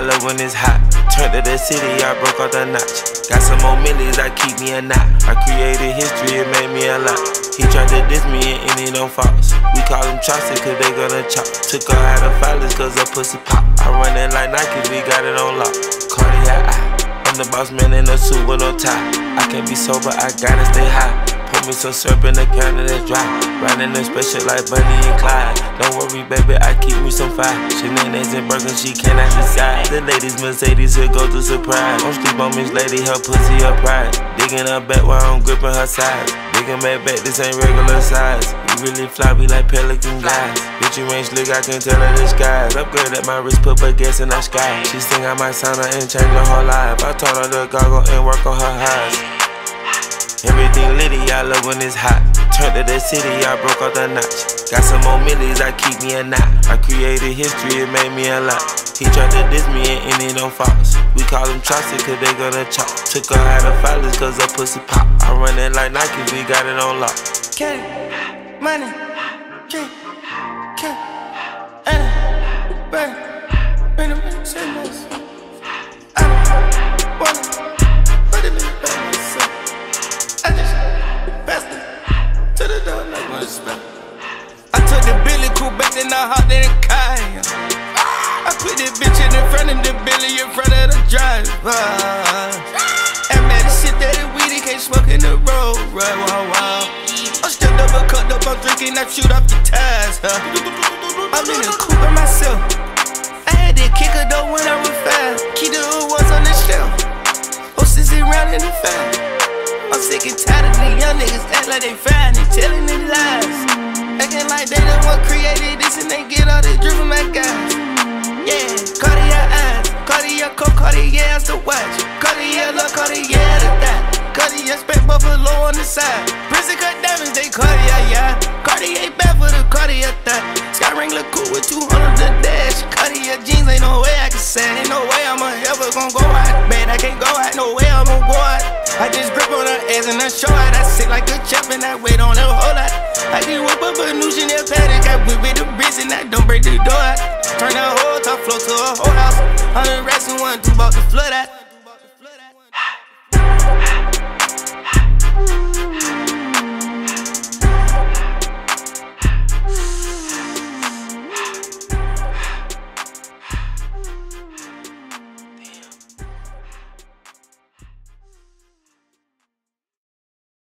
love when it's hot. Turned to the city, I broke off the notch. Got some more millies, I keep me a knot. I created history, it made me a lot. He tried to diss me and it don't false. We call him Chaucer cause they gonna chop. Took her out of filers cause her pussy pop. I run it like Nike, we got it on lock. Cardiac eye, I'm the boss man in a suit with no tie. I can't be sober, I gotta stay high. Pour me some syrup in the counter that's dry. Riding the special like Bunny and Clyde. Don't worry baby, I keep me some fire. Shenanigans and burgers, she cannot decide. The ladies Mercedes, here go to surprise. Don't sleep on Miss Lady, her pussy her pride. Digging her back while I'm gripping her side. Digging back, this ain't regular size. You really floppy like Pelican guys. Bitch, you ain't slick, I can tell her the skies. Upgrade at my wrist, put her gas in the sky. She think I might sign her and change her whole life. I told her to goggle and work on her eyes. Everything litty, I love when it's hot. Turned to the city, I broke off the notch. Got some more millies, I keep me a knot. I created history, it made me a lot. He tried to diss me and it don't false. We call him Chaucer cause they gonna chop. Took her out of filers cause her pussy pop. I run it like Nike, we got it on lock. Candy, money, drink, candy, burn, bring them in, say most. I don't wanna put it in the bag myself. I just passed it to the door like one spell. I took the Billy Cool back, then I hopped in the car. I put this bitch in front of the Billy, in front of the driver. And man, this shit that is weedy, can't smoke in the road, right? Wow. I'm still double cut up, I'm drinking, I shoot off the tires. I'm in the coupe by myself. I had that kicker though when I was fast. Keep the awards on the shelf. Hostess around in the fast. I'm sick and tired of these young niggas act like they fine and telling their lies. Acting like they the one created this and they get all this drip from my guys. Yeah, Cartier eyes, Cartier coat, Cartier has to watch. Cartier look, Cartier the thigh. Cartier spec buffalo on the side. Prison cut diamonds, they Cartier, yeah. Cartier bad for the Cartier thigh. Sky ring look cool with 200 the dash. Cartier jeans, ain't no way I can say. Ain't no way I'm ever gon' go out. Man, I can't go out, no way I'm gon' go out. I just grip on her ass and I show her. I sit like a champ and I wait on her whole lot. I just whip up a new Chanel paddock. I whip with the bricks and I don't break the door out. Turn that whole top floor to a whole house. 100 racks and 1, 2 bought the flood out.